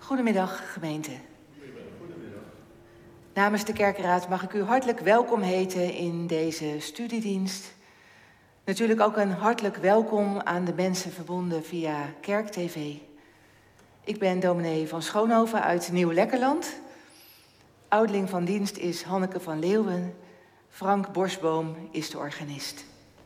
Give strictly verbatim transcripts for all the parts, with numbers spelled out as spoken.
Goedemiddag, gemeente. Goedemiddag. Namens de Kerkenraad mag ik u hartelijk welkom heten in deze studiedienst. Natuurlijk ook een hartelijk welkom aan de mensen verbonden via KerkTV. Ik ben dominee van Schoonhoven uit Nieuw-Lekkerland. Ouderling van dienst is Hanneke van Leeuwen. Frank Borsboom is de organist.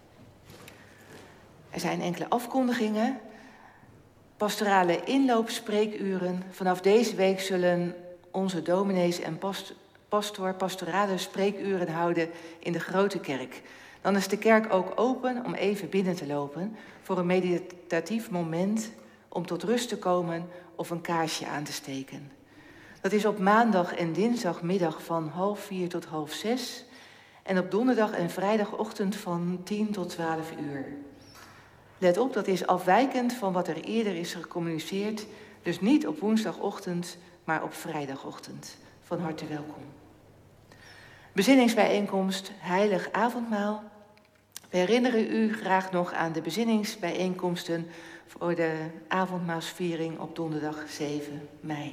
Er zijn enkele afkondigingen. Pastorale inloopspreekuren. Vanaf deze week zullen onze dominees en past- pastoor pastorale spreekuren houden in de grote kerk. Dan is de kerk ook open om even binnen te lopen voor een meditatief moment om tot rust te komen of een kaarsje aan te steken. Dat is op maandag en dinsdagmiddag van half vier tot half zes en op donderdag en vrijdagochtend van tien tot twaalf uur. Let op, dat is afwijkend van wat er eerder is gecommuniceerd, dus niet op woensdagochtend, maar op vrijdagochtend. Van harte welkom. Bezinningsbijeenkomst Heilig Avondmaal. We herinneren u graag nog aan de bezinningsbijeenkomsten voor de avondmaalsviering op donderdag zeven mei.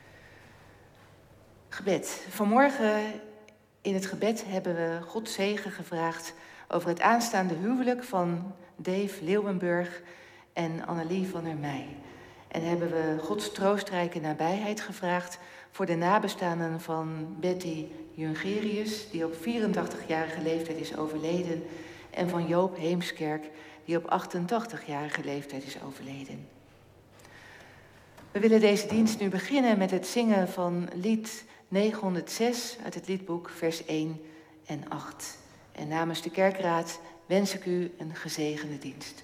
Gebed. Vanmorgen in het gebed hebben we Gods zegen gevraagd over het aanstaande huwelijk van Dave Leeuwenburg en Annelie van der Meij. En hebben we Gods troostrijke nabijheid gevraagd voor de nabestaanden van Betty Jungerius, die op vierentachtigjarige leeftijd is overleden, en van Joop Heemskerk, die op achtentachtigjarige leeftijd is overleden. We willen deze dienst nu beginnen met het zingen van lied negenhonderdzes uit het liedboek, vers één en acht. En namens de Kerkraad wens ik u een gezegende dienst.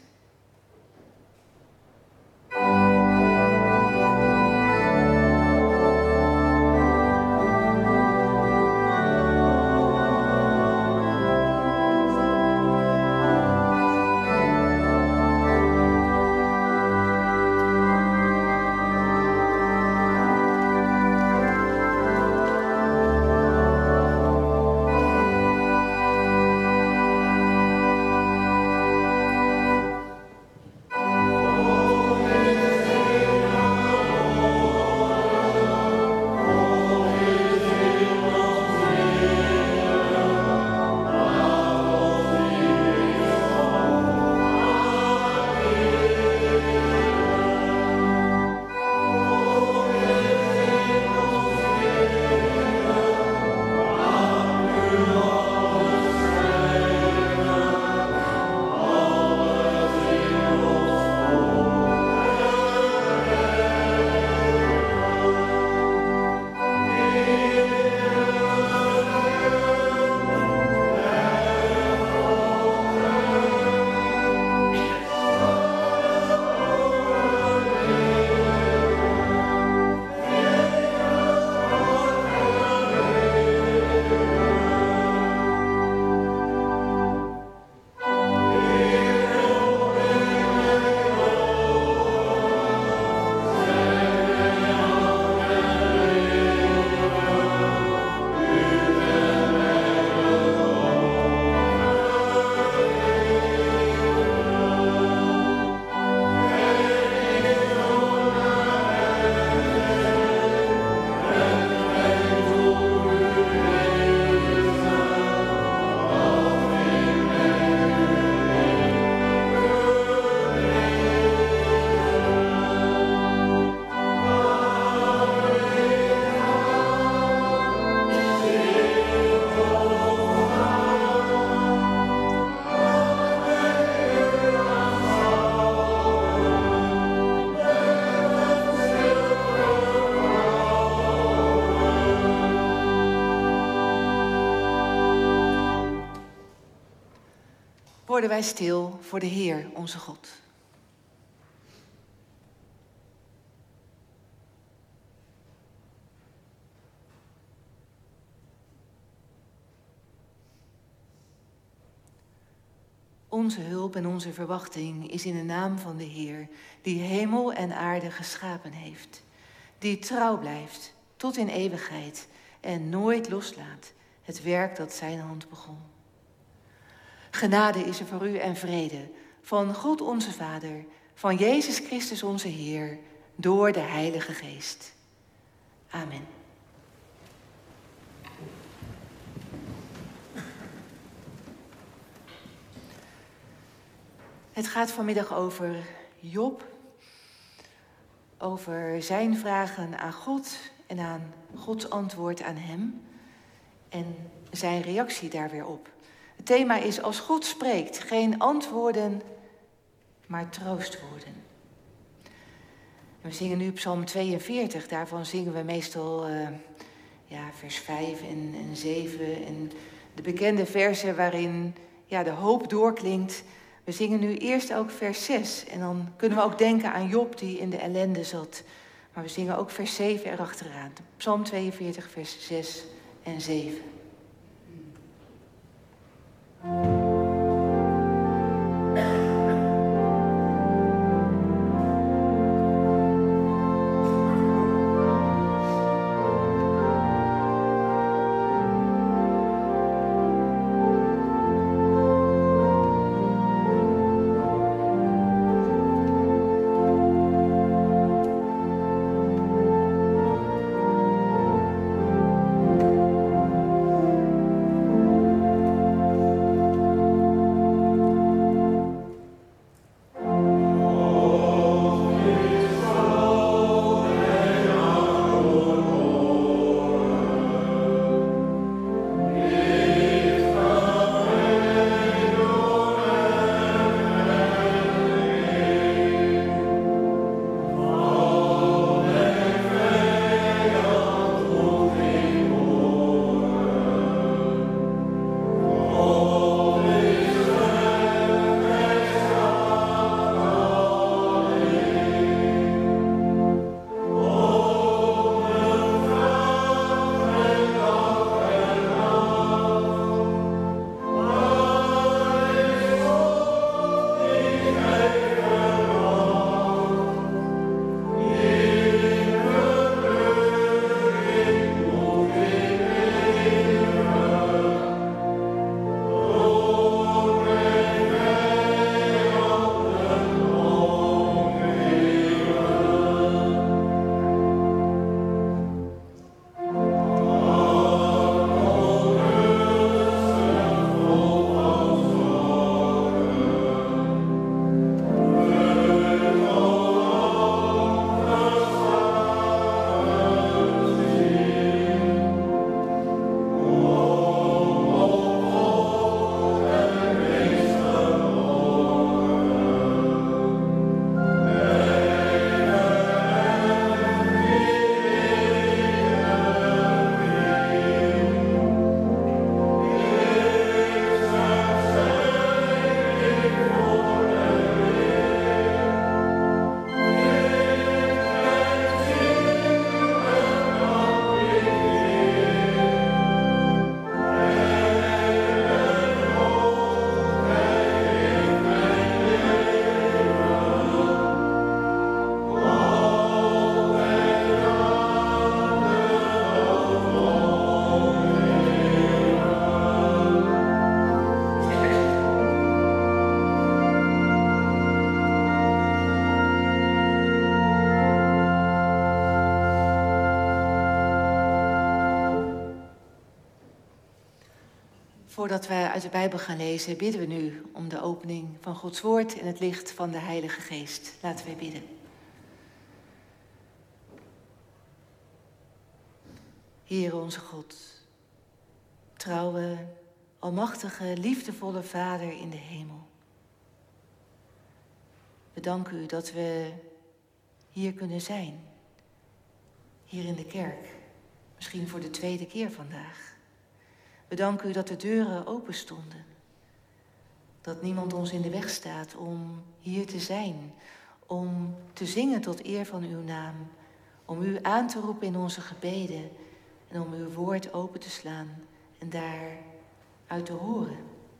Worden wij stil voor de Heer, onze God. Onze hulp en onze verwachting is in de naam van de Heer, die hemel en aarde geschapen heeft, die trouw blijft tot in eeuwigheid en nooit loslaat het werk dat zijn hand begon. Genade is er voor u en vrede van God onze Vader, van Jezus Christus onze Heer, door de Heilige Geest. Amen. Het gaat vanmiddag over Job, over zijn vragen aan God en aan Gods antwoord aan hem en zijn reactie daar weer op. Het thema is: als God spreekt, geen antwoorden, maar troostwoorden. En we zingen nu Psalm tweeënveertig, daarvan zingen we meestal uh, ja, vers vijf en, en zeven en de bekende versen waarin ja, de hoop doorklinkt. We zingen nu eerst ook vers zes en dan kunnen we ook denken aan Job die in de ellende zat. Maar we zingen ook vers zeven erachteraan. Psalm tweeënveertig, vers zes en zeven. Voordat we uit de Bijbel gaan lezen, bidden we nu om de opening van Gods woord en het licht van de Heilige Geest. Laten we bidden. Heere onze God, trouwe, almachtige, liefdevolle Vader in de hemel. We danken u dat we hier kunnen zijn, hier in de kerk, misschien voor de tweede keer vandaag. We danken u dat de deuren open stonden. Dat niemand ons in de weg staat om hier te zijn. Om te zingen tot eer van uw naam. Om u aan te roepen in onze gebeden. En om uw woord open te slaan en daaruit te horen.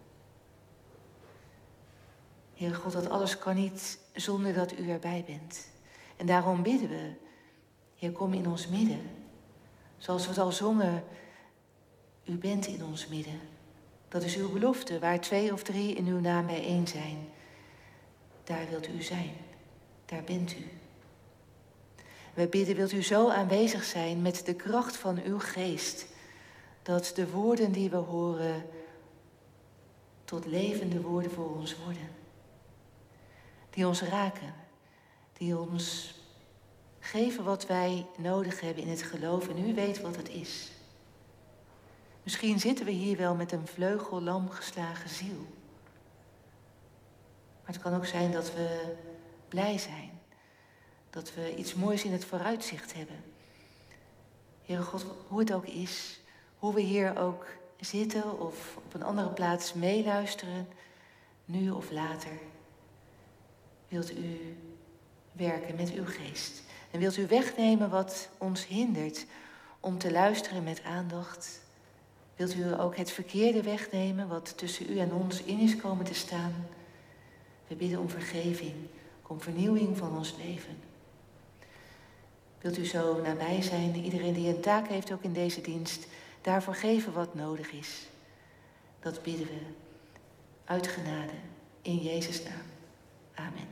Heere God, dat alles kan niet zonder dat u erbij bent. En daarom bidden we, Heer, kom in ons midden. Zoals we het al zongen, u bent in ons midden. Dat is uw belofte, waar twee of drie in uw naam bijeen zijn. Daar wilt u zijn, daar bent u. We bidden, wilt u zo aanwezig zijn met de kracht van uw geest, dat de woorden die we horen tot levende woorden voor ons worden. Die ons raken, die ons geven wat wij nodig hebben in het geloof en u weet wat het is. Misschien zitten we hier wel met een vleugellam geslagen ziel. Maar het kan ook zijn dat we blij zijn. Dat we iets moois in het vooruitzicht hebben. Heere God, hoe het ook is, hoe we hier ook zitten of op een andere plaats meeluisteren, nu of later, wilt u werken met uw geest. En wilt u wegnemen wat ons hindert om te luisteren met aandacht. Wilt u ook het verkeerde wegnemen wat tussen u en ons in is komen te staan. We bidden om vergeving, om vernieuwing van ons leven. Wilt u zo nabij zijn, iedereen die een taak heeft ook in deze dienst, daarvoor geven wat nodig is. Dat bidden we uit genade in Jezus' naam. Amen.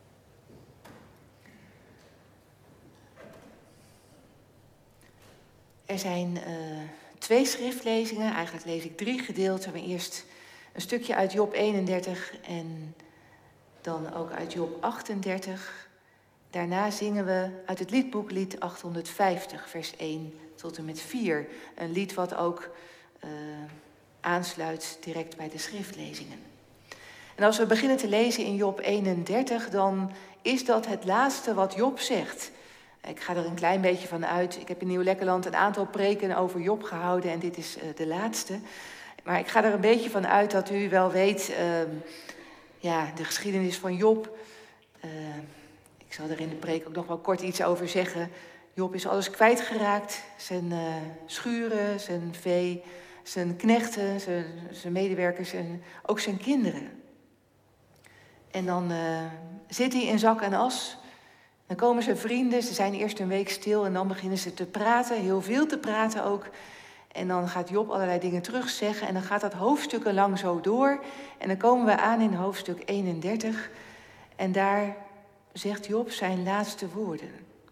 Er zijn uh, twee schriftlezingen, eigenlijk lees ik drie gedeelten, maar eerst een stukje uit Job eenendertig en dan ook uit Job achtendertig. Daarna zingen we uit het liedboek lied achthonderdvijftig, vers één tot en met vier. Een lied wat ook uh, aansluit direct bij de schriftlezingen. En als we beginnen te lezen in Job eenendertig, dan is dat het laatste wat Job zegt. Ik ga er een klein beetje van uit. Ik heb in Nieuw-Lekkerland een aantal preken over Job gehouden en dit is uh, de laatste. Maar ik ga er een beetje van uit dat u wel weet, uh, ja, de geschiedenis van Job. Uh, ik zal er in de preek ook nog wel kort iets over zeggen. Job is alles kwijtgeraakt. Zijn uh, schuren, zijn vee, zijn knechten, zijn, zijn medewerkers en ook zijn kinderen. En dan uh, zit hij in zak en as. Dan komen zijn vrienden, ze zijn eerst een week stil en dan beginnen ze te praten, heel veel te praten ook. En dan gaat Job allerlei dingen terugzeggen en dan gaat dat hoofdstukken lang zo door. En dan komen we aan in hoofdstuk eenendertig en daar zegt Job zijn laatste woorden.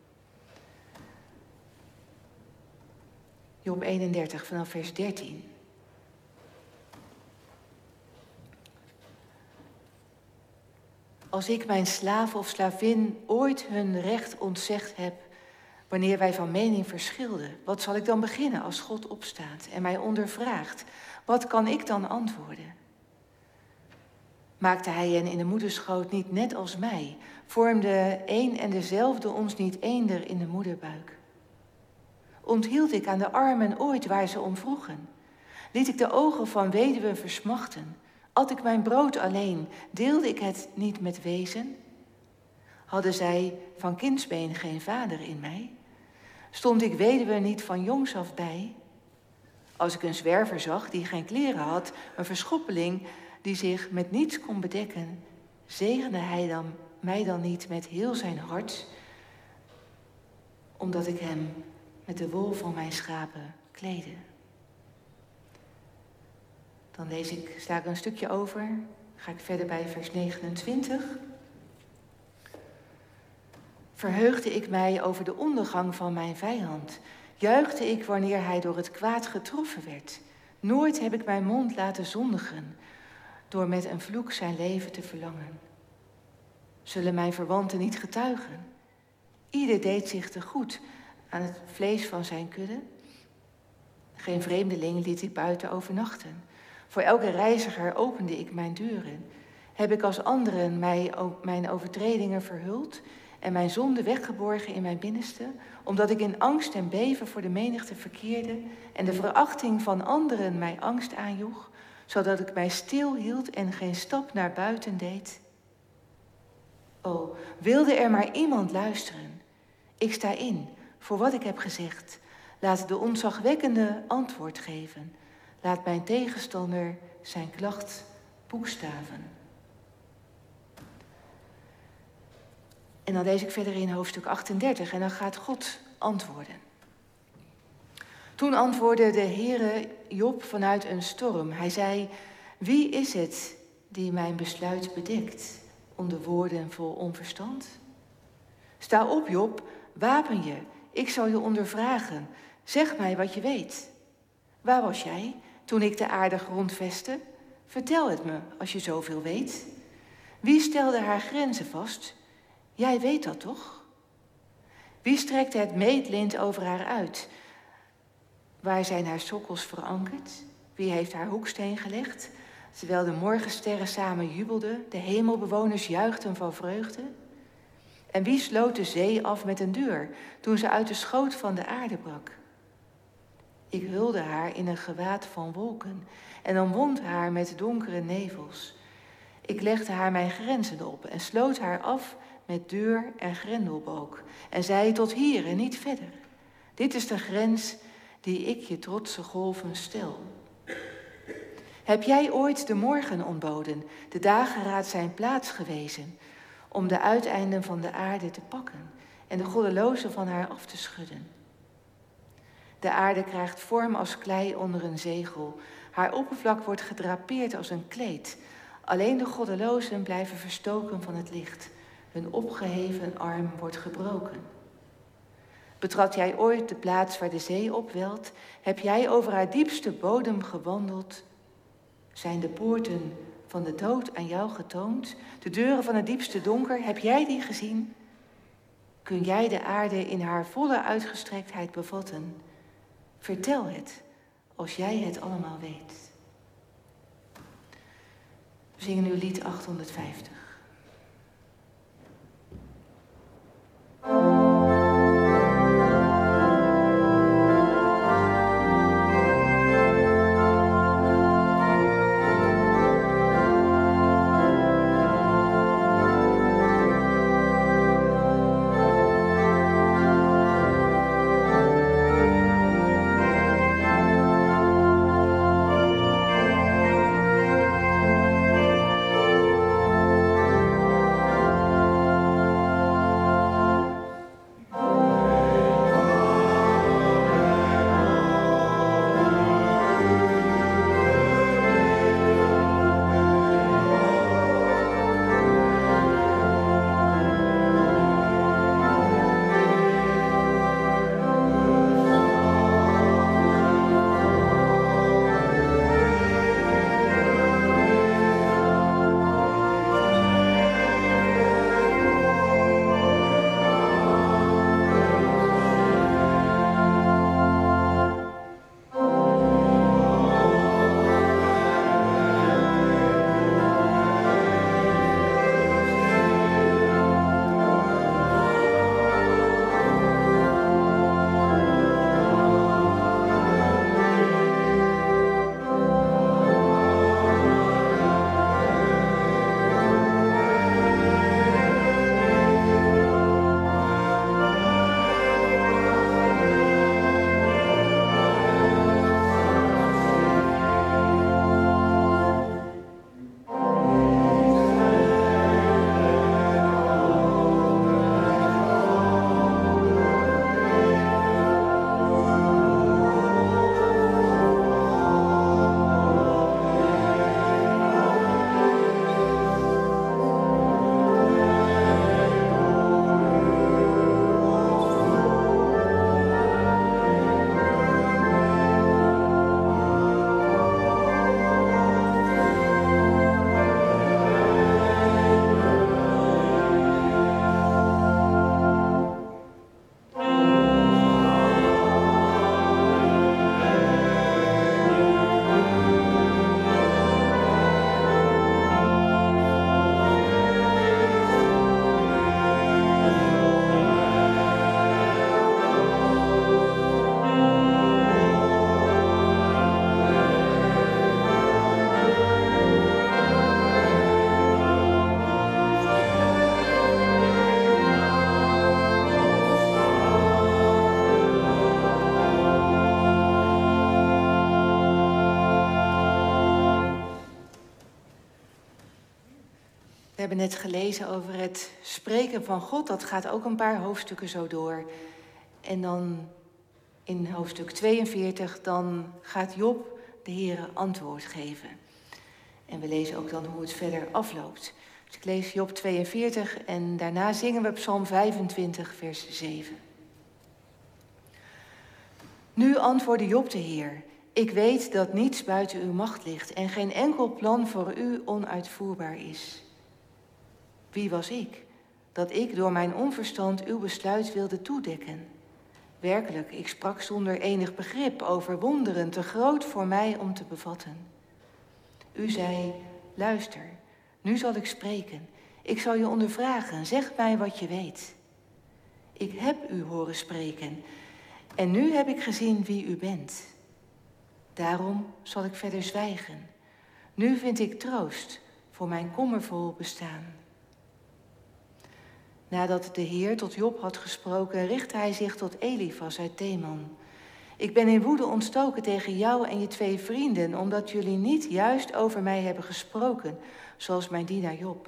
Job eenendertig vanaf vers dertien. Als ik mijn slaaf of slavin ooit hun recht ontzegd heb, wanneer wij van mening verschilden, wat zal ik dan beginnen als God opstaat en mij ondervraagt? Wat kan ik dan antwoorden? Maakte hij hen in de moederschoot niet net als mij? Vormde één en dezelfde ons niet eender in de moederbuik? Onthield ik aan de armen ooit waar ze om vroegen? Liet ik de ogen van weduwen versmachten? At ik mijn brood alleen, deelde ik het niet met wezen? Hadden zij van kindsbeen geen vader in mij? Stond ik weduwe niet van jongs af bij? Als ik een zwerver zag die geen kleren had, een verschoppeling die zich met niets kon bedekken, zegende hij dan, mij dan niet met heel zijn hart, omdat ik hem met de wol van mijn schapen kleedde? Dan lees ik, sla ik een stukje over, ga ik verder bij vers negenentwintig. Verheugde ik mij over de ondergang van mijn vijand, juichte ik wanneer hij door het kwaad getroffen werd. Nooit heb ik mijn mond laten zondigen, door met een vloek zijn leven te verlangen. Zullen mijn verwanten niet getuigen? Ieder deed zich te goed aan het vlees van zijn kudde. Geen vreemdeling liet ik buiten overnachten. Voor elke reiziger opende ik mijn deuren. Heb ik als anderen mij, mijn overtredingen verhuld en mijn zonde weggeborgen in mijn binnenste, omdat ik in angst en beven voor de menigte verkeerde en de verachting van anderen mij angst aanjoeg, zodat ik mij stilhield en geen stap naar buiten deed? O, wilde er maar iemand luisteren. Ik sta in voor wat ik heb gezegd. Laat de ontzagwekkende antwoord geven. Laat mijn tegenstander zijn klacht boekstaven. En dan lees ik verder in hoofdstuk achtendertig en dan gaat God antwoorden. Toen antwoordde de Heere Job vanuit een storm. Hij zei, wie is het die mijn besluit bedekt onder woorden vol onverstand? Sta op, Job, wapen je, ik zal je ondervragen. Zeg mij wat je weet. Waar was jij toen ik de aarde grondvestte? Vertel het me als je zoveel weet. Wie stelde haar grenzen vast? Jij weet dat toch? Wie strekte het meetlint over haar uit? Waar zijn haar sokkels verankerd? Wie heeft haar hoeksteen gelegd? Terwijl de morgensterren samen jubelden, de hemelbewoners juichten van vreugde. En wie sloot de zee af met een deur toen ze uit de schoot van de aarde brak? Ik hulde haar in een gewaad van wolken en omwond haar met donkere nevels. Ik legde haar mijn grenzen op en sloot haar af met deur en grendelbalk en zei tot hier en niet verder. Dit is de grens die ik je trotse golven stel. Heb jij ooit de morgen ontboden, de dageraad zijn plaats gewezen, om de uiteinden van de aarde te pakken en de goddelozen van haar af te schudden? De aarde krijgt vorm als klei onder een zegel. Haar oppervlak wordt gedrapeerd als een kleed. Alleen de goddelozen blijven verstoken van het licht. Hun opgeheven arm wordt gebroken. Betrad jij ooit de plaats waar de zee opwelt? Heb jij over haar diepste bodem gewandeld? Zijn de poorten van de dood aan jou getoond? De deuren van het diepste donker, heb jij die gezien? Kun jij de aarde in haar volle uitgestrektheid bevatten? Vertel het, als jij het allemaal weet. We zingen nu lied achthonderdvijftig. We hebben net gelezen over het spreken van God. Dat gaat ook een paar hoofdstukken zo door. En dan in hoofdstuk tweeënveertig, dan gaat Job de Heere antwoord geven. En we lezen ook dan hoe het verder afloopt. Dus ik lees Job tweeënveertig en daarna zingen we Psalm vijfentwintig, vers zeven. Nu antwoordde Job de Heer: ik weet dat niets buiten uw macht ligt en geen enkel plan voor u onuitvoerbaar is. Wie was ik, dat ik door mijn onverstand uw besluit wilde toedekken? Werkelijk, ik sprak zonder enig begrip over wonderen te groot voor mij om te bevatten. U zei: luister, nu zal ik spreken. Ik zal je ondervragen, zeg mij wat je weet. Ik heb u horen spreken en nu heb ik gezien wie u bent. Daarom zal ik verder zwijgen. Nu vind ik troost voor mijn kommervol bestaan. Nadat de Heer tot Job had gesproken, richtte hij zich tot Elifas uit Teman. Ik ben in woede ontstoken tegen jou en je twee vrienden, omdat jullie niet juist over mij hebben gesproken, zoals mijn dienaar Job.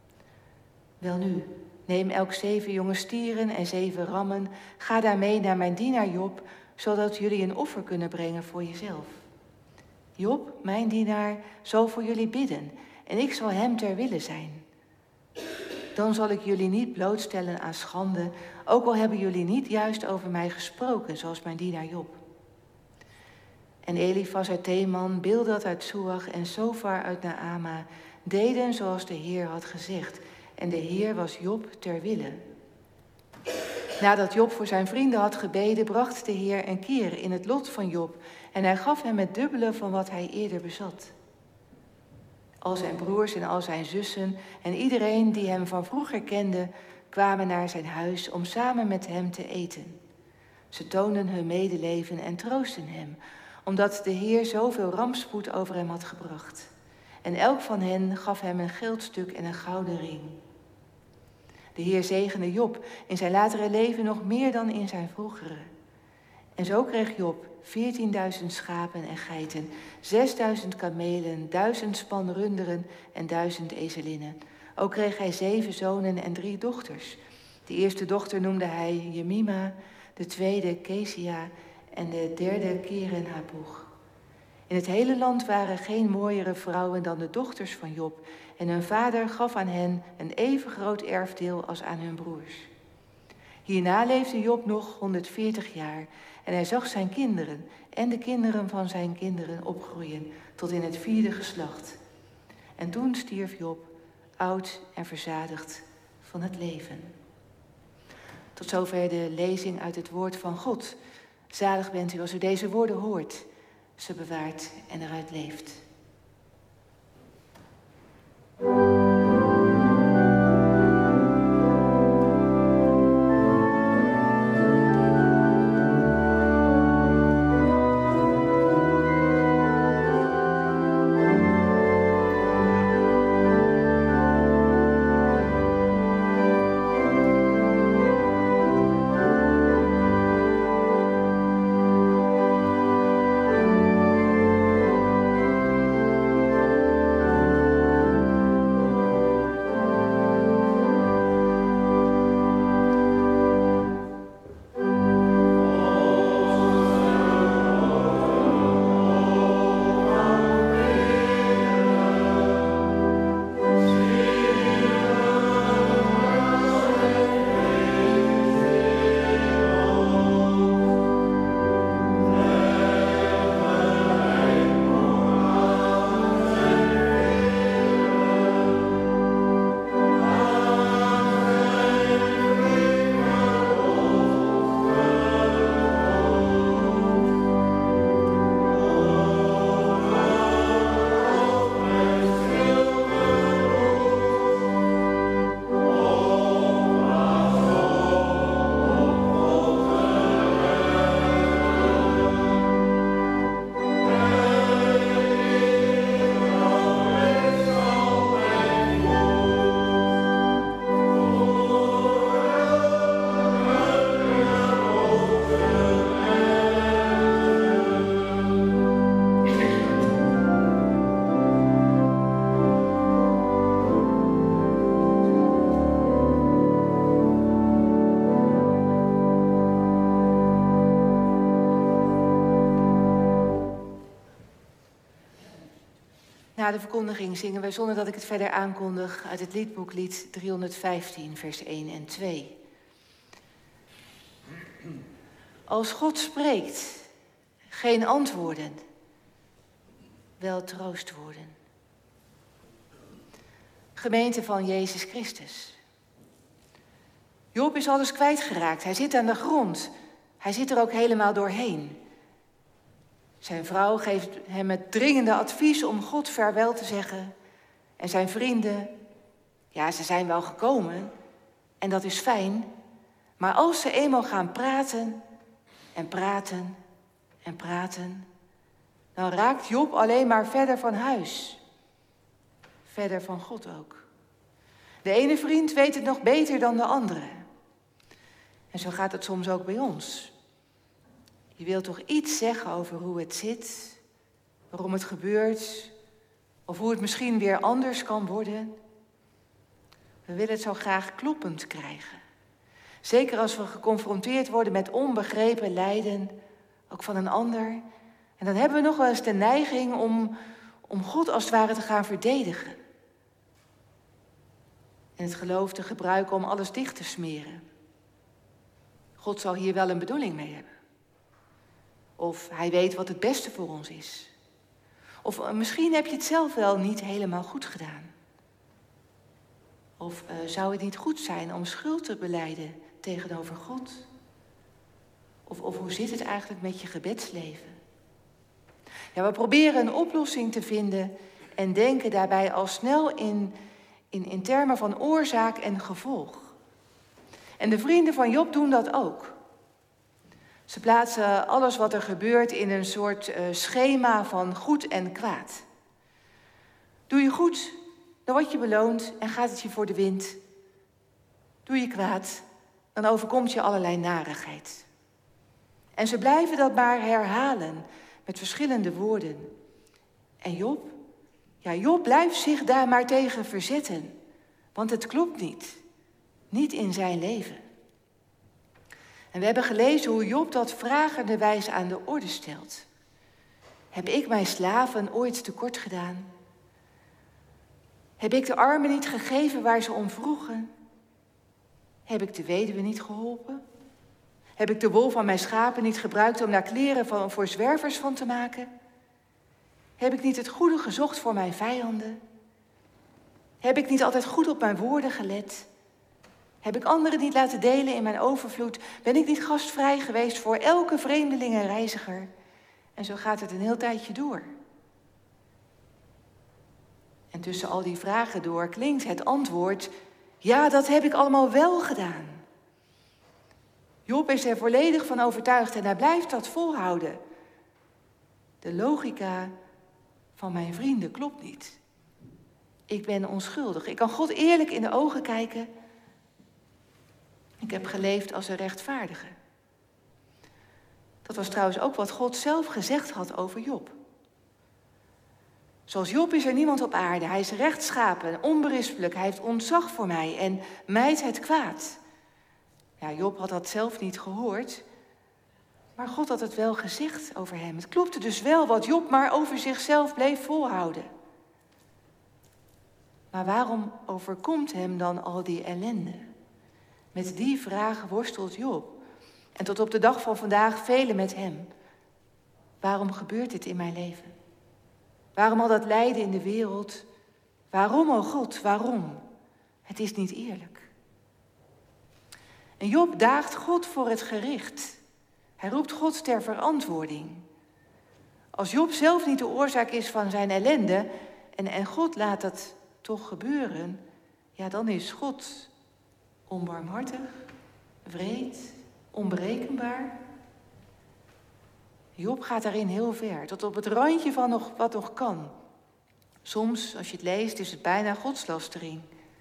Welnu, neem elk zeven jonge stieren en zeven rammen, ga daarmee naar mijn dienaar Job, zodat jullie een offer kunnen brengen voor jezelf. Job, mijn dienaar, zal voor jullie bidden en ik zal hem ter wille zijn. Dan zal ik jullie niet blootstellen aan schande, ook al hebben jullie niet juist over mij gesproken, zoals mijn dienaar Job. En Elifas uit Teman, Bildad uit Soach en Sofar uit Naama deden zoals de Heer had gezegd. En de Heer was Job ter wille. Nadat Job voor zijn vrienden had gebeden, bracht de Heer een keer in het lot van Job en hij gaf hem het dubbele van wat hij eerder bezat. Al zijn broers en al zijn zussen en iedereen die hem van vroeger kende, kwamen naar zijn huis om samen met hem te eten. Ze toonden hun medeleven en troosten hem, omdat de Heer zoveel rampspoed over hem had gebracht. En elk van hen gaf hem een geldstuk en een gouden ring. De Heer zegende Job in zijn latere leven nog meer dan in zijn vroegere. En zo kreeg Job veertienduizend schapen en geiten, zesduizend kamelen, duizend span runderen en duizend ezelinnen. Ook kreeg hij zeven zonen en drie dochters. De eerste dochter noemde hij Jemima, de tweede Kesia en de derde Keren-Hapuch. In het hele land waren geen mooiere vrouwen dan de dochters van Job en hun vader gaf aan hen een even groot erfdeel als aan hun broers. Hierna leefde Job nog honderdveertig jaar en hij zag zijn kinderen en de kinderen van zijn kinderen opgroeien tot in het vierde geslacht. En toen stierf Job, oud en verzadigd van het leven. Tot zover de lezing uit het woord van God. Zalig bent u als u deze woorden hoort, ze bewaart en eruit leeft. Na de verkondiging zingen wij, zonder dat ik het verder aankondig, uit het liedboek lied driehonderdvijftien, vers één en twee. Als God spreekt, geen antwoorden, wel troostwoorden. Gemeente van Jezus Christus. Job is alles kwijtgeraakt. Hij zit aan de grond. Hij zit er ook helemaal doorheen. Zijn vrouw geeft hem het dringende advies om God vaarwel te zeggen. En zijn vrienden, ja, ze zijn wel gekomen. En dat is fijn. Maar als ze eenmaal gaan praten en praten en praten, dan raakt Job alleen maar verder van huis. Verder van God ook. De ene vriend weet het nog beter dan de andere. En zo gaat het soms ook bij ons. Je wilt toch iets zeggen over hoe het zit, waarom het gebeurt, of hoe het misschien weer anders kan worden. We willen het zo graag kloppend krijgen. Zeker als we geconfronteerd worden met onbegrepen lijden, ook van een ander. En dan hebben we nog wel eens de neiging om, om God als het ware te gaan verdedigen. En het geloof te gebruiken om alles dicht te smeren. God zal hier wel een bedoeling mee hebben. Of hij weet wat het beste voor ons is. Of misschien heb je het zelf wel niet helemaal goed gedaan. Of uh, zou het niet goed zijn om schuld te belijden tegenover God? Of, of hoe zit het eigenlijk met je gebedsleven? Ja, we proberen een oplossing te vinden en denken daarbij al snel in, in, in termen van oorzaak en gevolg. En de vrienden van Job doen dat ook. Ze plaatsen alles wat er gebeurt in een soort uh, schema van goed en kwaad. Doe je goed, dan word je beloond en gaat het je voor de wind. Doe je kwaad, dan overkomt je allerlei narigheid. En ze blijven dat maar herhalen met verschillende woorden. En Job? Ja, Job blijft zich daar maar tegen verzetten. Want het klopt niet. Niet in zijn leven. En we hebben gelezen hoe Job dat vragende wijze aan de orde stelt. Heb ik mijn slaven ooit tekort gedaan? Heb ik de armen niet gegeven waar ze om vroegen? Heb ik de weduwe niet geholpen? Heb ik de wol van mijn schapen niet gebruikt om daar kleren van, voor zwervers van te maken? Heb ik niet het goede gezocht voor mijn vijanden? Heb ik niet altijd goed op mijn woorden gelet? Heb ik anderen niet laten delen in mijn overvloed? Ben ik niet gastvrij geweest voor elke vreemdeling en reiziger? En zo gaat het een heel tijdje door. En tussen al die vragen door klinkt het antwoord: ja, dat heb ik allemaal wel gedaan. Job is er volledig van overtuigd en hij blijft dat volhouden. De logica van mijn vrienden klopt niet. Ik ben onschuldig. Ik kan God eerlijk in de ogen kijken. Ik heb geleefd als een rechtvaardige. Dat was trouwens ook wat God zelf gezegd had over Job. Zoals Job is er niemand op aarde. Hij is rechtschapen, onberispelijk. Hij heeft ontzag voor mij en mijdt het kwaad. Ja, Job had dat zelf niet gehoord. Maar God had het wel gezegd over hem. Het klopte dus wel wat Job maar over zichzelf bleef volhouden. Maar waarom overkomt hem dan al die ellende? Met die vraag worstelt Job. En tot op de dag van vandaag velen met hem. Waarom gebeurt dit in mijn leven? Waarom al dat lijden in de wereld? Waarom, o God, waarom? Het is niet eerlijk. En Job daagt God voor het gericht. Hij roept God ter verantwoording. Als Job zelf niet de oorzaak is van zijn ellende en, en God laat dat toch gebeuren, ja, dan is God onbarmhartig, wreed, onberekenbaar. Job gaat daarin heel ver, tot op het randje van nog, wat nog kan. Soms, als je het leest, is het bijna godslastering.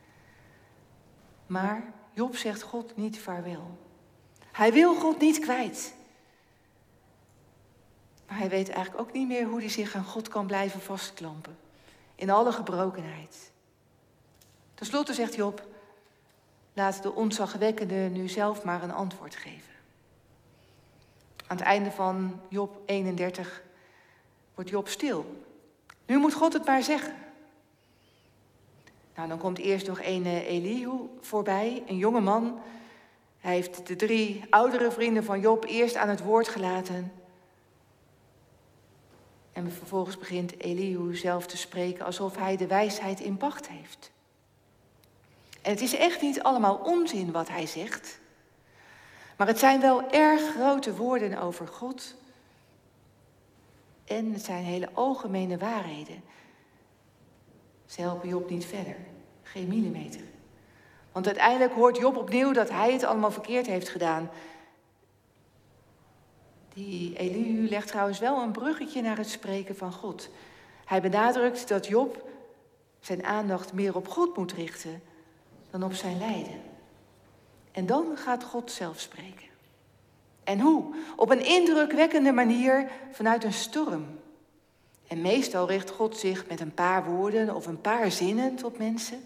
Maar Job zegt God niet vaarwel. Hij wil God niet kwijt. Maar hij weet eigenlijk ook niet meer hoe hij zich aan God kan blijven vastklampen. In alle gebrokenheid. Ten slotte zegt Job: laat de ontzagwekkende nu zelf maar een antwoord geven. Aan het einde van Job eenendertig wordt Job stil. Nu moet God het maar zeggen. Nou, dan komt eerst nog een uh, Elihu voorbij, een jonge man. Hij heeft de drie oudere vrienden van Job eerst aan het woord gelaten. En vervolgens begint Elihu zelf te spreken alsof hij de wijsheid in pacht heeft. En het is echt niet allemaal onzin wat hij zegt. Maar het zijn wel erg grote woorden over God. En het zijn hele algemene waarheden. Ze helpen Job niet verder. Geen millimeter. Want uiteindelijk hoort Job opnieuw dat hij het allemaal verkeerd heeft gedaan. Die Elihu legt trouwens wel een bruggetje naar het spreken van God. Hij benadrukt dat Job zijn aandacht meer op God moet richten dan op zijn lijden. En dan gaat God zelf spreken. En hoe? Op een indrukwekkende manier vanuit een storm. En meestal richt God zich met een paar woorden of een paar zinnen tot mensen.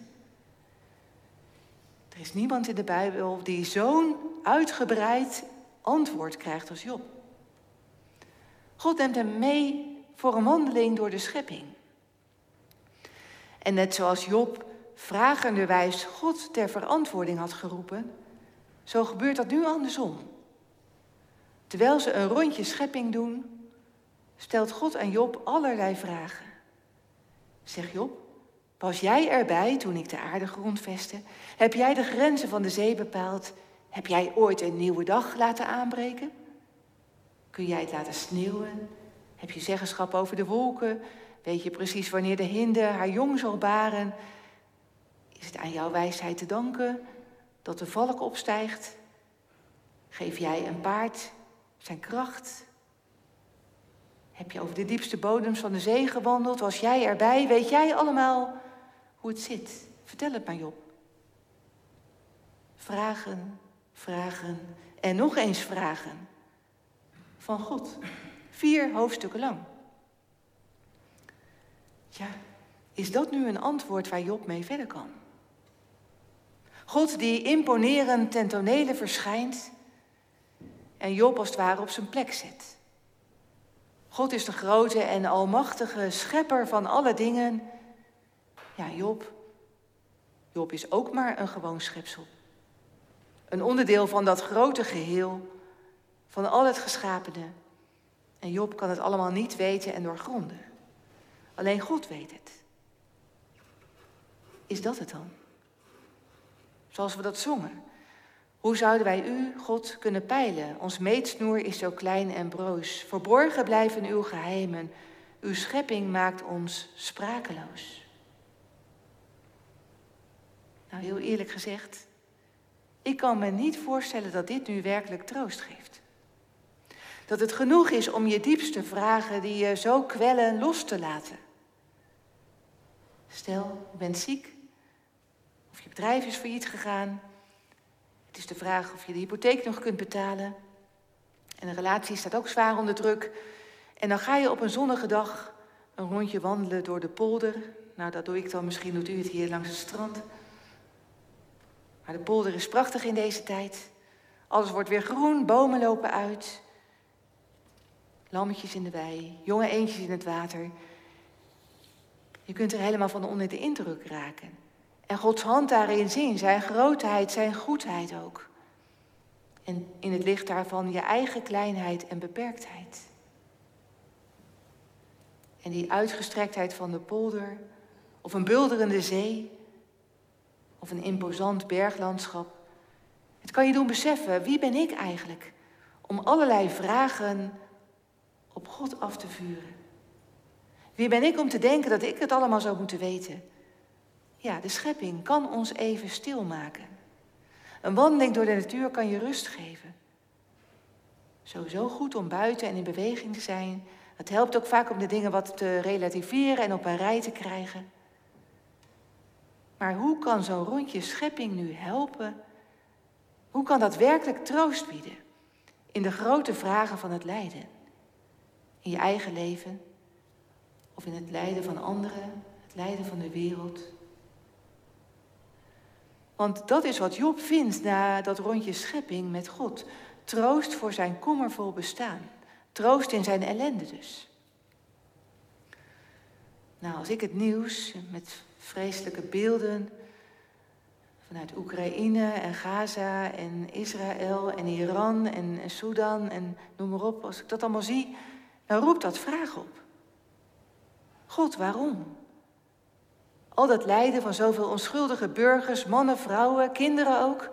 Er is niemand in de Bijbel die zo'n uitgebreid antwoord krijgt als Job. God neemt hem mee voor een wandeling door de schepping. En net zoals Job vragenderwijs God ter verantwoording had geroepen, zo gebeurt dat nu andersom. Terwijl ze een rondje schepping doen, stelt God aan Job allerlei vragen. Zeg Job, was jij erbij toen ik de aarde grondvestte? Heb jij de grenzen van de zee bepaald? Heb jij ooit een nieuwe dag laten aanbreken? Kun jij het laten sneeuwen? Heb je zeggenschap over de wolken? Weet je precies wanneer de hinde haar jong zal baren? Is het aan jouw wijsheid te danken dat de valk opstijgt? Geef jij een paard zijn kracht? Heb je over de diepste bodems van de zee gewandeld? Was jij erbij? Weet jij allemaal hoe het zit? Vertel het maar, Job. Vragen, vragen en nog eens vragen. Van God. Vier hoofdstukken lang. Ja, is dat nu een antwoord waar Job mee verder kan? God die imponerend ten tonele verschijnt en Job als het ware op zijn plek zet. God is de grote en almachtige schepper van alle dingen. Ja, Job. Job is ook maar een gewoon schepsel. Een onderdeel van dat grote geheel, van al het geschapene. En Job kan het allemaal niet weten en doorgronden. Alleen God weet het. Is dat het dan? Zoals we dat zongen. Hoe zouden wij u, God, kunnen peilen? Ons meetsnoer is zo klein en broos. Verborgen blijven uw geheimen. Uw schepping maakt ons sprakeloos. Nou, heel eerlijk gezegd, ik kan me niet voorstellen dat dit nu werkelijk troost geeft. Dat het genoeg is om je diepste vragen die je zo kwellen los te laten. Stel, je bent ziek, of je bedrijf is failliet gegaan. Het is de vraag of je de hypotheek nog kunt betalen. En een relatie staat ook zwaar onder druk. En dan ga je op een zonnige dag een rondje wandelen door de polder. Nou, dat doe ik dan, misschien doet u het hier langs het strand. Maar de polder is prachtig in deze tijd. Alles wordt weer groen, bomen lopen uit. Lammetjes in de wei, jonge eendjes in het water. Je kunt er helemaal van onder de indruk raken. En Gods hand daarin zien, zijn grootheid, zijn goedheid ook. En in het licht daarvan je eigen kleinheid en beperktheid. En die uitgestrektheid van de polder, of een bulderende zee, of een imposant berglandschap. Het kan je doen beseffen, wie ben ik eigenlijk? Om allerlei vragen op God af te vuren. Wie ben ik om te denken dat ik het allemaal zou moeten weten? Ja, de schepping kan ons even stilmaken. Een wandeling door de natuur kan je rust geven. Sowieso goed om buiten en in beweging te zijn. Het helpt ook vaak om de dingen wat te relativeren en op een rij te krijgen. Maar hoe kan zo'n rondje schepping nu helpen? Hoe kan dat werkelijk troost bieden in de grote vragen van het lijden? In je eigen leven of in het lijden van anderen, het lijden van de wereld. Want dat is wat Job vindt na dat rondje schepping met God. Troost voor zijn kommervol bestaan. Troost in zijn ellende dus. Nou, als ik het nieuws met vreselijke beelden vanuit Oekraïne en Gaza en Israël en Iran en, en Sudan en noem maar op. Als ik dat allemaal zie, dan roept dat vragen op. God, waarom? Al dat lijden van zoveel onschuldige burgers, mannen, vrouwen, kinderen ook.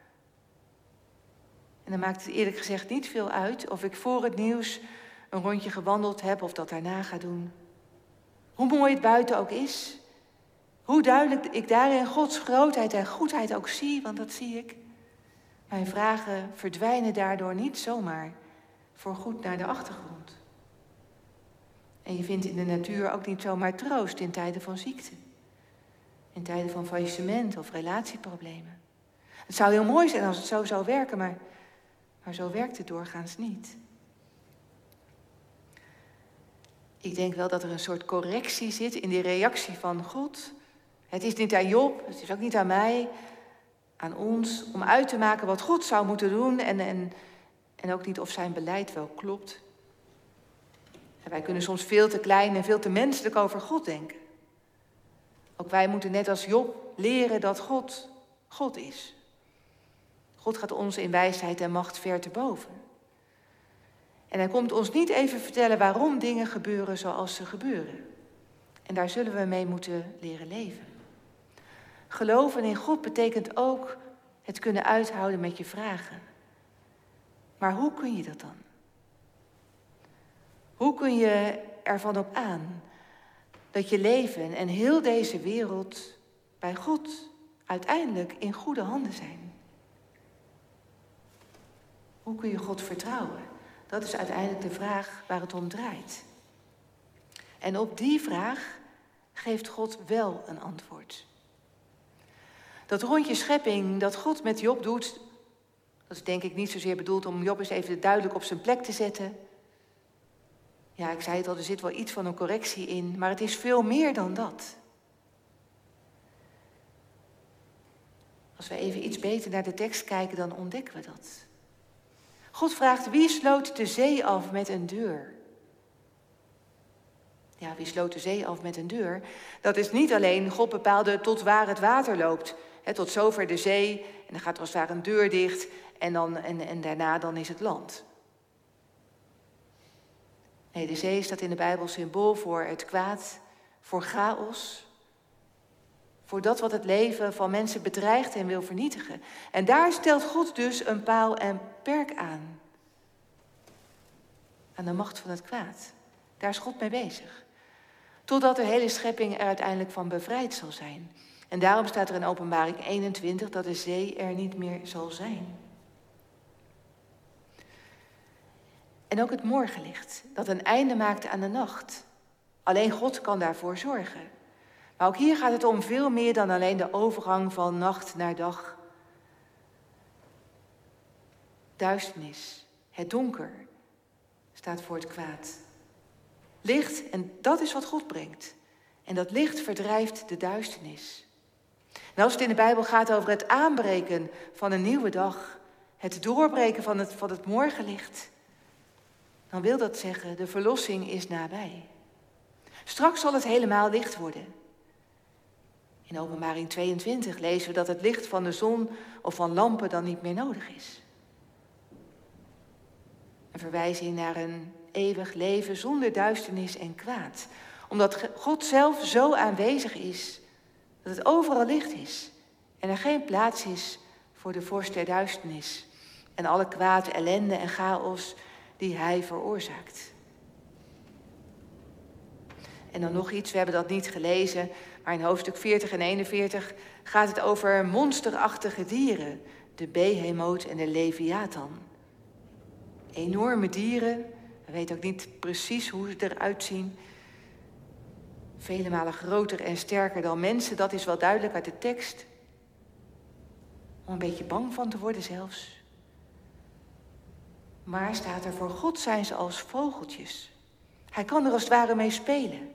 En dan maakt het eerlijk gezegd niet veel uit of ik voor het nieuws een rondje gewandeld heb of dat daarna ga doen. Hoe mooi het buiten ook is. Hoe duidelijk ik daarin Gods grootheid en goedheid ook zie, want dat zie ik. Mijn vragen verdwijnen daardoor niet zomaar voorgoed naar de achtergrond. En je vindt in de natuur ook niet zomaar troost in tijden van ziekte. In tijden van faillissement of relatieproblemen. Het zou heel mooi zijn als het zo zou werken, maar, maar zo werkt het doorgaans niet. Ik denk wel dat er een soort correctie zit in die reactie van God. Het is niet aan Job, het is ook niet aan mij, aan ons, om uit te maken wat God zou moeten doen en, en, en ook niet of zijn beleid wel klopt. En wij kunnen soms veel te klein en veel te menselijk over God denken. Ook wij moeten net als Job leren dat God God is. God gaat ons in wijsheid en macht ver te boven. En hij komt ons niet even vertellen waarom dingen gebeuren zoals ze gebeuren. En daar zullen we mee moeten leren leven. Geloven in God betekent ook het kunnen uithouden met je vragen. Maar hoe kun je dat dan? Hoe kun je ervan op aan dat je leven en heel deze wereld bij God uiteindelijk in goede handen zijn? Hoe kun je God vertrouwen? Dat is uiteindelijk de vraag waar het om draait. En op die vraag geeft God wel een antwoord. Dat rondje schepping dat God met Job doet, dat is denk ik niet zozeer bedoeld om Job eens even duidelijk op zijn plek te zetten. Ja, ik zei het al, er zit wel iets van een correctie in, maar het is veel meer dan dat. Als we even iets beter naar de tekst kijken, dan ontdekken we dat. God vraagt, wie sloot de zee af met een deur? Ja, wie sloot de zee af met een deur? Dat is niet alleen God bepaalde tot waar het water loopt. He, tot zover de zee, en dan gaat er als het ware een deur dicht en, dan, en, en daarna dan is het land. Nee, de zee staat in de Bijbel symbool voor het kwaad, voor chaos. Voor dat wat het leven van mensen bedreigt en wil vernietigen. En daar stelt God dus een paal en perk aan. Aan de macht van het kwaad. Daar is God mee bezig. Totdat de hele schepping er uiteindelijk van bevrijd zal zijn. En daarom staat er in Openbaring eenentwintig dat de zee er niet meer zal zijn. En ook het morgenlicht, dat een einde maakt aan de nacht. Alleen God kan daarvoor zorgen. Maar ook hier gaat het om veel meer dan alleen de overgang van nacht naar dag. Duisternis, het donker, staat voor het kwaad. Licht, en dat is wat God brengt. En dat licht verdrijft de duisternis. En als het in de Bijbel gaat over het aanbreken van een nieuwe dag, het doorbreken van het, van het morgenlicht, dan wil dat zeggen, de verlossing is nabij. Straks zal het helemaal licht worden. In Openbaring tweeëntwintig lezen we dat het licht van de zon of van lampen dan niet meer nodig is. Een verwijzing naar een eeuwig leven zonder duisternis en kwaad. Omdat God zelf zo aanwezig is dat het overal licht is. En er geen plaats is voor de vorst der duisternis. En alle kwaad, ellende en chaos die hij veroorzaakt. En dan nog iets, we hebben dat niet gelezen, maar in hoofdstuk veertig en eenenveertig gaat het over monsterachtige dieren. De behemoot en de leviathan. Enorme dieren, we weten ook niet precies hoe ze eruit zien. Vele malen groter en sterker dan mensen, dat is wel duidelijk uit de tekst. Om een beetje bang van te worden zelfs. Maar staat er, voor God zijn ze als vogeltjes. Hij kan er als het ware mee spelen.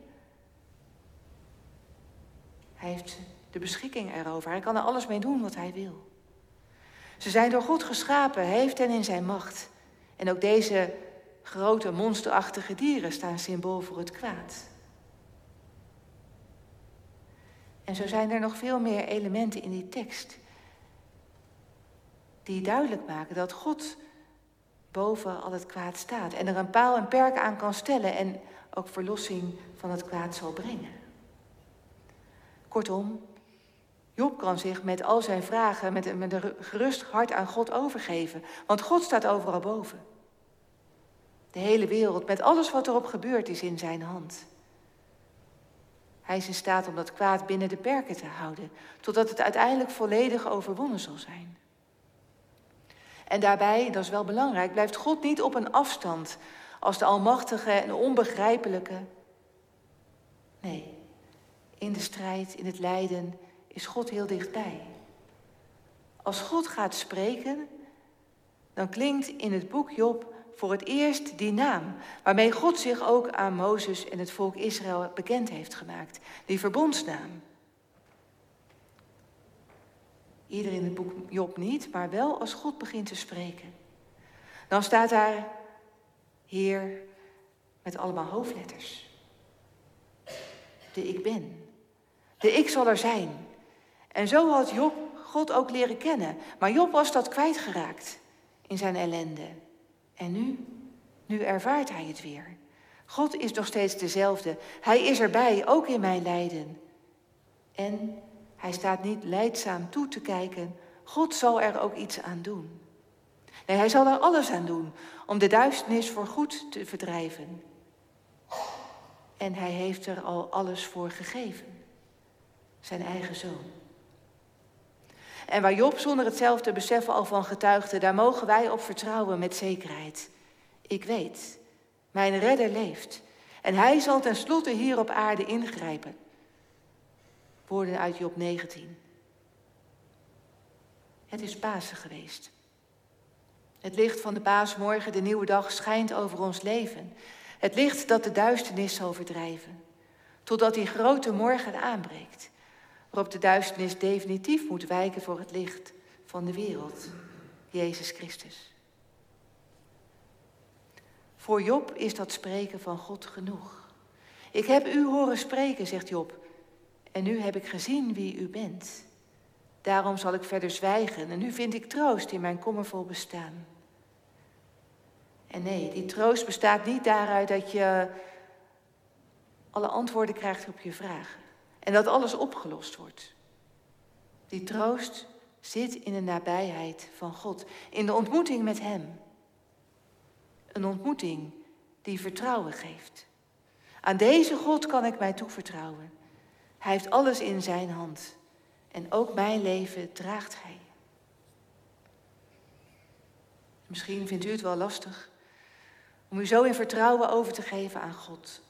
Hij heeft de beschikking erover. Hij kan er alles mee doen wat hij wil. Ze zijn door God geschapen, hij heeft hen in zijn macht. En ook deze grote monsterachtige dieren staan symbool voor het kwaad. En zo zijn er nog veel meer elementen in die tekst die duidelijk maken dat God boven al het kwaad staat en er een paal en perk aan kan stellen en ook verlossing van het kwaad zal brengen. Kortom, Job kan zich met al zijn vragen met, met een gerust hart aan God overgeven, want God staat overal boven. De hele wereld, met alles wat erop gebeurt, is in zijn hand. Hij is in staat om dat kwaad binnen de perken te houden, totdat het uiteindelijk volledig overwonnen zal zijn. En daarbij, dat is wel belangrijk, blijft God niet op een afstand als de almachtige en onbegrijpelijke. Nee, in de strijd, in het lijden is God heel dichtbij. Als God gaat spreken, dan klinkt in het boek Job voor het eerst die naam, waarmee God zich ook aan Mozes en het volk Israël bekend heeft gemaakt. Die verbondsnaam. Ieder in het boek Job niet, maar wel als God begint te spreken. Dan staat daar Heer met allemaal hoofdletters. De ik ben. De ik zal er zijn. En zo had Job God ook leren kennen. Maar Job was dat kwijtgeraakt in zijn ellende. En nu, nu ervaart hij het weer. God is nog steeds dezelfde. Hij is erbij, ook in mijn lijden. En hij staat niet lijdzaam toe te kijken. God zal er ook iets aan doen. Nee, hij zal er alles aan doen om de duisternis voor goed te verdrijven. En hij heeft er al alles voor gegeven. Zijn eigen zoon. En waar Job zonder het zelf te beseffen al van getuigde, daar mogen wij op vertrouwen met zekerheid. Ik weet, mijn redder leeft. En hij zal tenslotte hier op aarde ingrijpen. Woorden uit Job negentien. Het is Pasen geweest. Het licht van de paasmorgen, de nieuwe dag, schijnt over ons leven. Het licht dat de duisternis zal verdrijven. Totdat die grote morgen aanbreekt. Waarop de duisternis definitief moet wijken voor het licht van de wereld. Jezus Christus. Voor Job is dat spreken van God genoeg. Ik heb u horen spreken, zegt Job. En nu heb ik gezien wie u bent. Daarom zal ik verder zwijgen en nu vind ik troost in mijn kommervol bestaan. En nee, die troost bestaat niet daaruit dat je alle antwoorden krijgt op je vragen. En dat alles opgelost wordt. Die troost zit in de nabijheid van God. In de ontmoeting met hem. Een ontmoeting die vertrouwen geeft. Aan deze God kan ik mij toevertrouwen. Hij heeft alles in zijn hand. En ook mijn leven draagt hij. Misschien vindt u het wel lastig om u zo in vertrouwen over te geven aan God.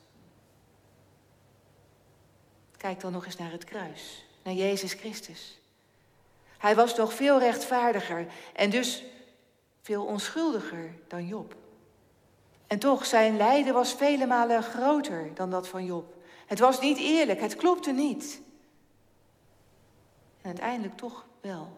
Kijk dan nog eens naar het kruis, naar Jezus Christus. Hij was nog veel rechtvaardiger en dus veel onschuldiger dan Job. En toch, zijn lijden was vele malen groter dan dat van Job. Het was niet eerlijk, het klopte niet. En uiteindelijk toch wel.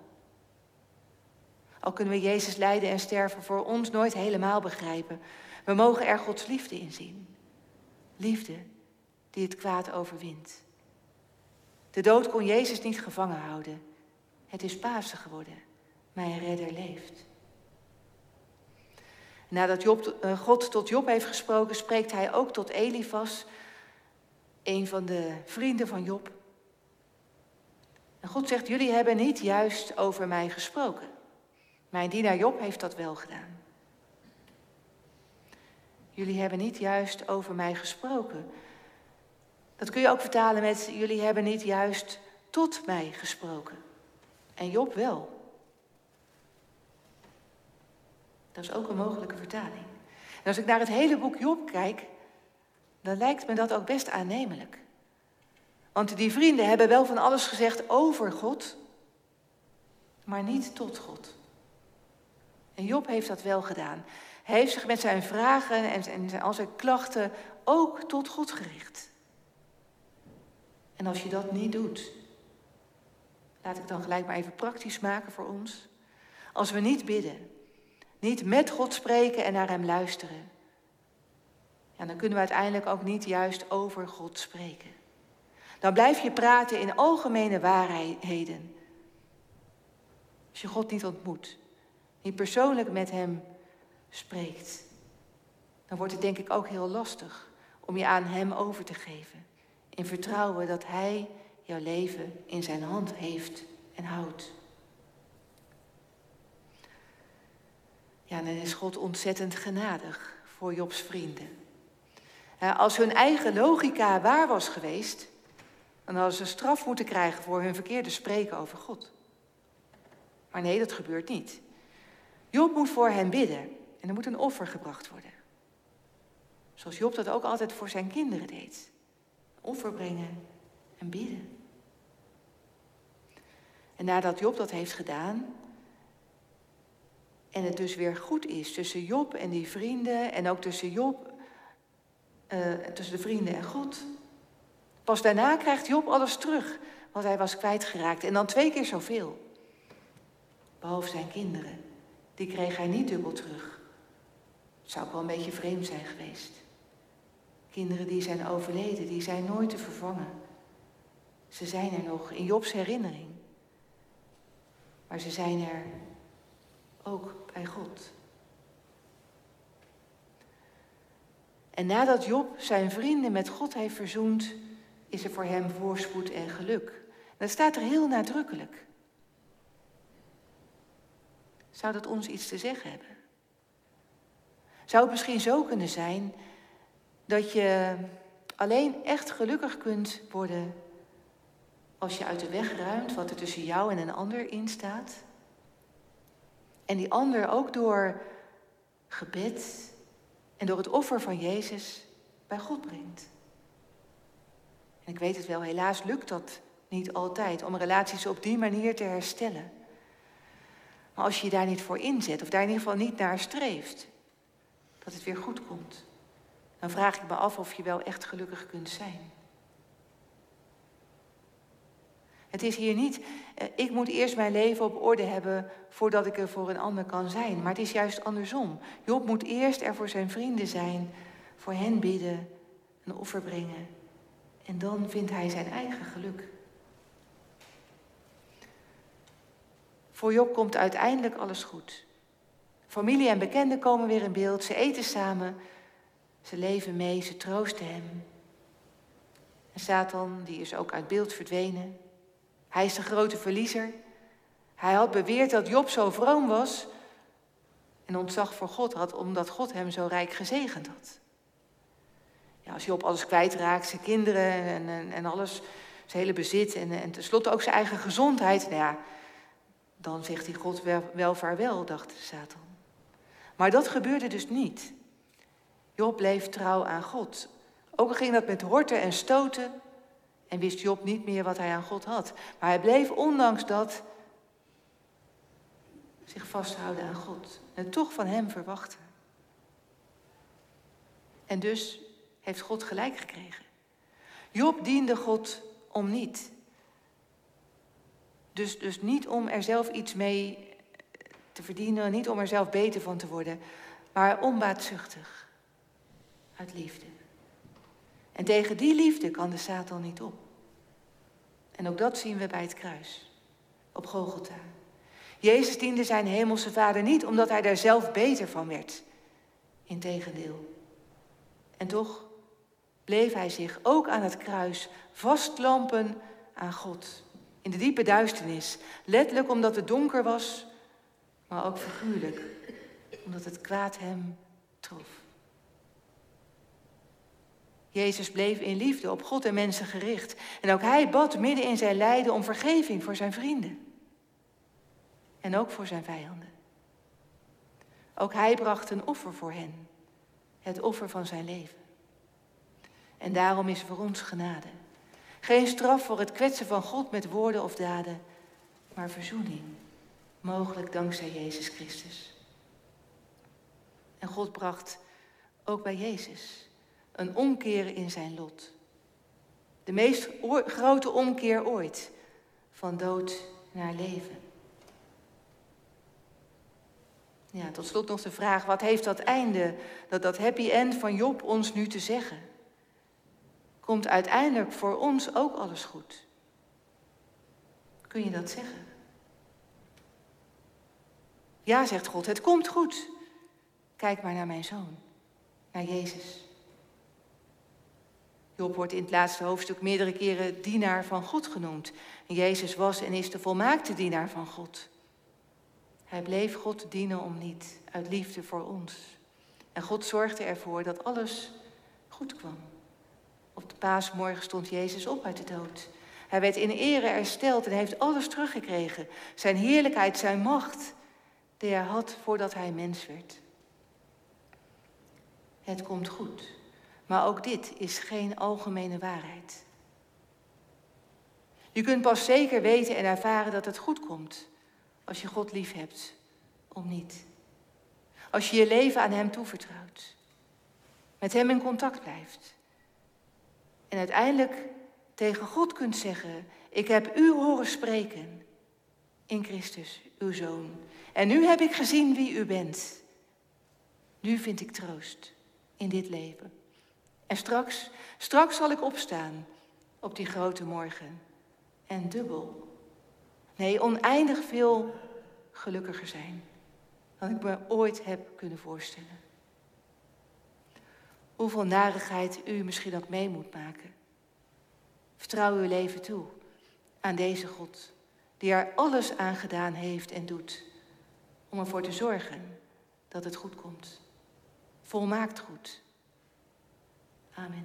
Al kunnen we Jezus lijden en sterven voor ons nooit helemaal begrijpen. We mogen er Gods liefde in zien. Liefde die het kwaad overwint. De dood kon Jezus niet gevangen houden. Het is Pasen geworden. Mijn redder leeft. Nadat Job, uh, God tot Job heeft gesproken, spreekt hij ook tot Elifas, een van de vrienden van Job. En God zegt, jullie hebben niet juist over mij gesproken. Mijn dienaar Job heeft dat wel gedaan. Jullie hebben niet juist over mij gesproken. Dat kun je ook vertalen met, jullie hebben niet juist tot mij gesproken. En Job wel. Dat is ook een mogelijke vertaling. En als ik naar het hele boek Job kijk, dan lijkt me dat ook best aannemelijk. Want die vrienden hebben wel van alles gezegd over God, maar niet tot God. En Job heeft dat wel gedaan. Hij heeft zich met zijn vragen en, en al zijn klachten ook tot God gericht. En als je dat niet doet, laat ik dan gelijk maar even praktisch maken voor ons. Als we niet bidden, niet met God spreken en naar hem luisteren, ja, dan kunnen we uiteindelijk ook niet juist over God spreken. Dan blijf je praten in algemene waarheden. Als je God niet ontmoet, niet persoonlijk met hem spreekt, dan wordt het denk ik ook heel lastig om je aan hem over te geven. In vertrouwen dat hij jouw leven in zijn hand heeft en houdt. Ja, dan is God ontzettend genadig voor Jobs vrienden. Als hun eigen logica waar was geweest, dan hadden ze straf moeten krijgen voor hun verkeerde spreken over God. Maar nee, dat gebeurt niet. Job moet voor hen bidden en er moet een offer gebracht worden. Zoals Job dat ook altijd voor zijn kinderen deed. Offer brengen en bidden. En nadat Job dat heeft gedaan, en het dus weer goed is tussen Job en die vrienden, en ook tussen Job, uh, tussen de vrienden en God. Pas daarna krijgt Job alles terug wat hij was kwijtgeraakt. En dan twee keer zoveel. Behalve zijn kinderen. Die kreeg hij niet dubbel terug. Het zou ook wel een beetje vreemd zijn geweest. Kinderen die zijn overleden, die zijn nooit te vervangen. Ze zijn er nog in Jobs herinnering. Maar ze zijn er ook bij God. En nadat Job zijn vrienden met God heeft verzoend, is er voor hem voorspoed en geluk. En dat staat er heel nadrukkelijk. Zou dat ons iets te zeggen hebben? Zou het misschien zo kunnen zijn dat je alleen echt gelukkig kunt worden als je uit de weg ruimt wat er tussen jou en een ander in staat? En die ander ook door gebed en door het offer van Jezus bij God brengt. En ik weet het wel, helaas lukt dat niet altijd om relaties op die manier te herstellen. Maar als je je daar niet voor inzet, of daar in ieder geval niet naar streeft, dat het weer goed komt, dan vraag ik me af of je wel echt gelukkig kunt zijn. Het is hier niet, eh, ik moet eerst mijn leven op orde hebben voordat ik er voor een ander kan zijn. Maar het is juist andersom. Job moet eerst er voor zijn vrienden zijn, voor hen bidden, een offer brengen. En dan vindt hij zijn eigen geluk. Voor Job komt uiteindelijk alles goed. Familie en bekenden komen weer in beeld. Ze eten samen. Ze leven mee. Ze troosten hem. En Satan, die is ook uit beeld verdwenen. Hij is de grote verliezer. Hij had beweerd dat Job zo vroom was en ontzag voor God had, omdat God hem zo rijk gezegend had. Ja, als Job alles kwijtraakt, zijn kinderen en, en, en alles, zijn hele bezit en, en tenslotte ook zijn eigen gezondheid, nou ja, dan zegt hij God wel, wel vaarwel, dacht Satan. Maar dat gebeurde dus niet. Job bleef trouw aan God. Ook al ging dat met horten en stoten en wist Job niet meer wat hij aan God had. Maar hij bleef ondanks dat zich vasthouden aan God en toch van hem verwachten. En dus heeft God gelijk gekregen. Job diende God om niet. Dus, dus niet om er zelf iets mee te verdienen, niet om er zelf beter van te worden, maar onbaatzuchtig, uit liefde. En tegen die liefde kan de Satan niet op. En ook dat zien we bij het kruis, op Golgotha. Jezus diende zijn hemelse Vader niet omdat hij daar zelf beter van werd. Integendeel. En toch bleef hij zich ook aan het kruis vastklampen aan God. In de diepe duisternis. Letterlijk omdat het donker was, maar ook figuurlijk. Omdat het kwaad hem trof. Jezus bleef in liefde op God en mensen gericht. En ook hij bad midden in zijn lijden om vergeving voor zijn vrienden. En ook voor zijn vijanden. Ook hij bracht een offer voor hen. Het offer van zijn leven. En daarom is er voor ons genade. Geen straf voor het kwetsen van God met woorden of daden, maar verzoening. Mogelijk dankzij Jezus Christus. En God bracht ook bij Jezus een omkeer in zijn lot. De meest o- grote omkeer ooit. Van dood naar leven. Ja, tot slot nog de vraag, wat heeft dat einde, dat, dat happy end van Job ons nu te zeggen? komt uiteindelijk voor ons ook alles goed. Kun je dat zeggen? Ja, zegt God, het komt goed. Kijk maar naar mijn zoon, naar Jezus. Job wordt in het laatste hoofdstuk meerdere keren dienaar van God genoemd. En Jezus was en is de volmaakte dienaar van God. Hij bleef God dienen om niet, uit liefde voor ons. En God zorgde ervoor dat alles goed kwam. Op de paasmorgen stond Jezus op uit de dood. Hij werd in ere hersteld en heeft alles teruggekregen. Zijn heerlijkheid, zijn macht, die hij had voordat hij mens werd. Het komt goed, maar ook dit is geen algemene waarheid. Je kunt pas zeker weten en ervaren dat het goed komt als je God lief hebt, om niet. Als je je leven aan hem toevertrouwt, met hem in contact blijft. En uiteindelijk tegen God kunt zeggen, ik heb u horen spreken in Christus, uw Zoon. En nu heb ik gezien wie u bent. Nu vind ik troost in dit leven. En straks, straks zal ik opstaan op die grote morgen. En dubbel, nee, oneindig veel gelukkiger zijn dan ik me ooit heb kunnen voorstellen. Hoeveel narigheid u misschien ook mee moet maken. Vertrouw uw leven toe aan deze God, die er alles aan gedaan heeft en doet om ervoor te zorgen dat het goed komt. Volmaakt goed. Amen.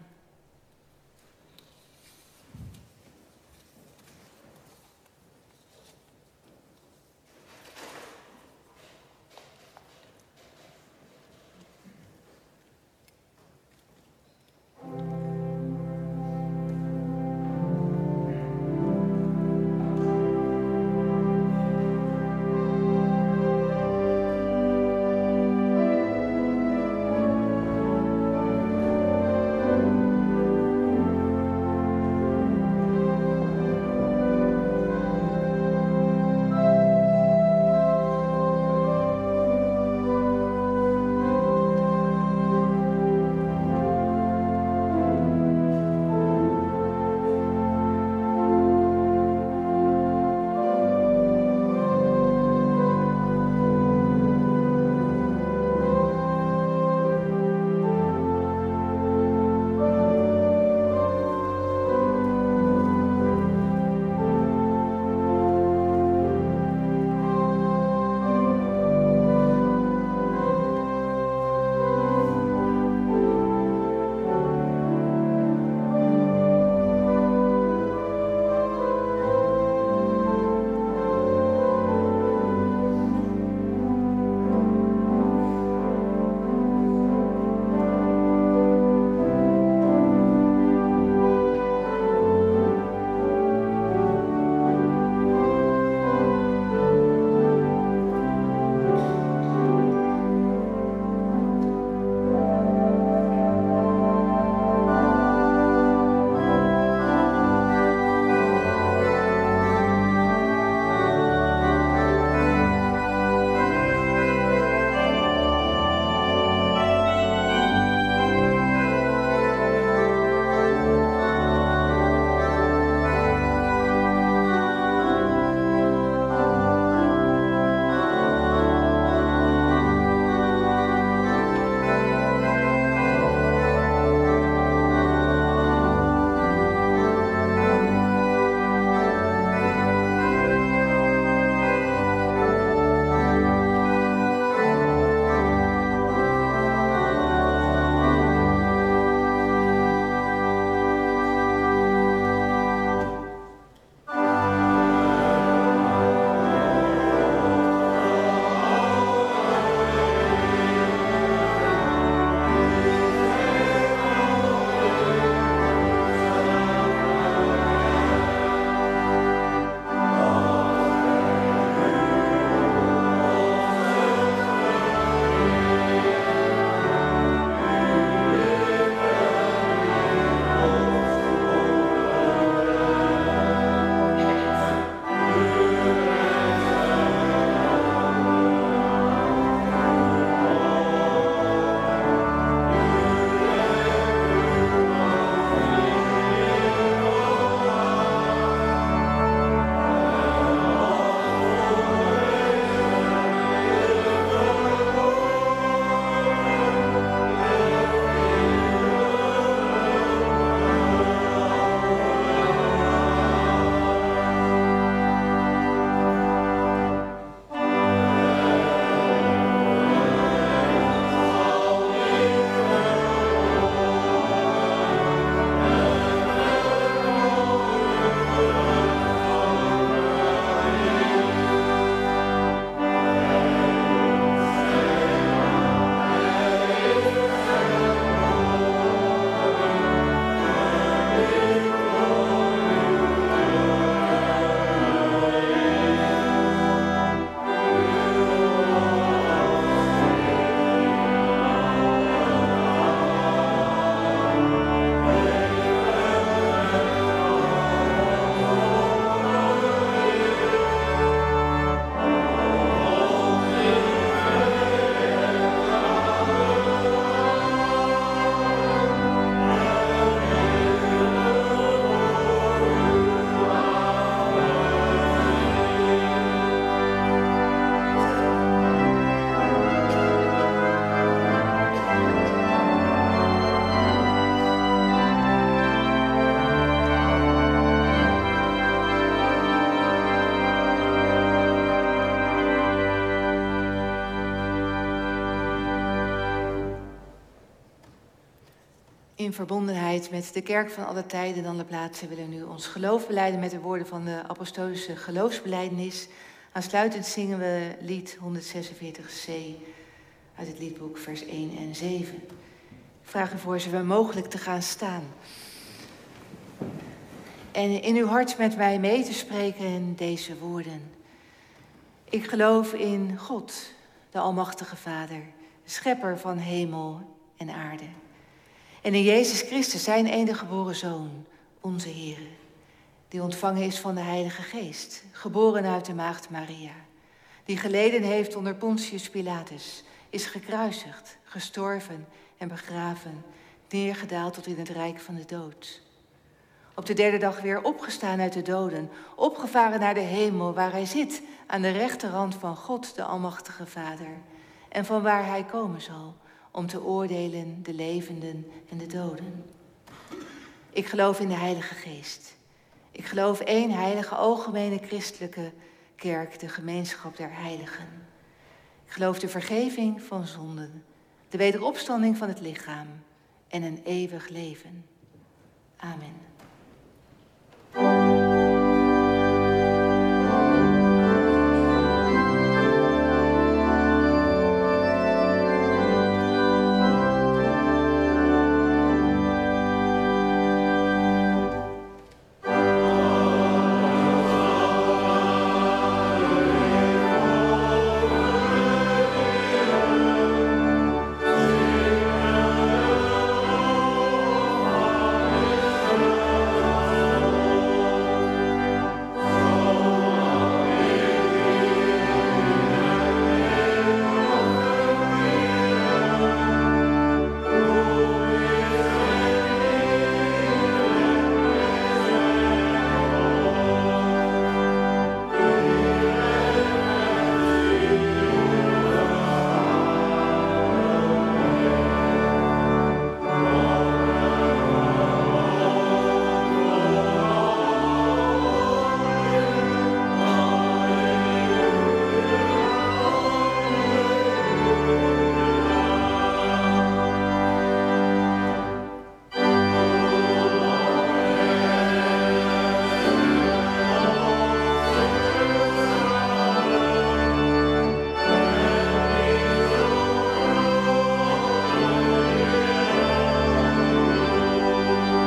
In verbondenheid met de kerk van alle tijden en alle plaatsen willen we nu ons geloof belijden met de woorden van de apostolische geloofsbelijdenis. Aansluitend zingen we lied honderdzesenveertig c uit het liedboek vers één en zeven. Ik vraag u voor zover mogelijk te gaan staan. En in uw hart met mij mee te spreken in deze woorden. Ik geloof in God, de Almachtige Vader, de schepper van hemel en aarde. En in Jezus Christus, zijn enige geboren Zoon, onze Heer, die ontvangen is van de Heilige Geest, geboren uit de maagd Maria, die geleden heeft onder Pontius Pilatus, is gekruisigd, gestorven en begraven, neergedaald tot in het rijk van de dood. Op de derde dag weer opgestaan uit de doden, opgevaren naar de hemel, waar hij zit aan de rechterhand van God, de Almachtige Vader, en van waar hij komen zal om te oordelen de levenden en de doden. Ik geloof in de Heilige Geest. Ik geloof één heilige, algemene christelijke kerk, de gemeenschap der heiligen. Ik geloof de vergeving van zonden, de wederopstanding van het lichaam en een eeuwig leven. Amen.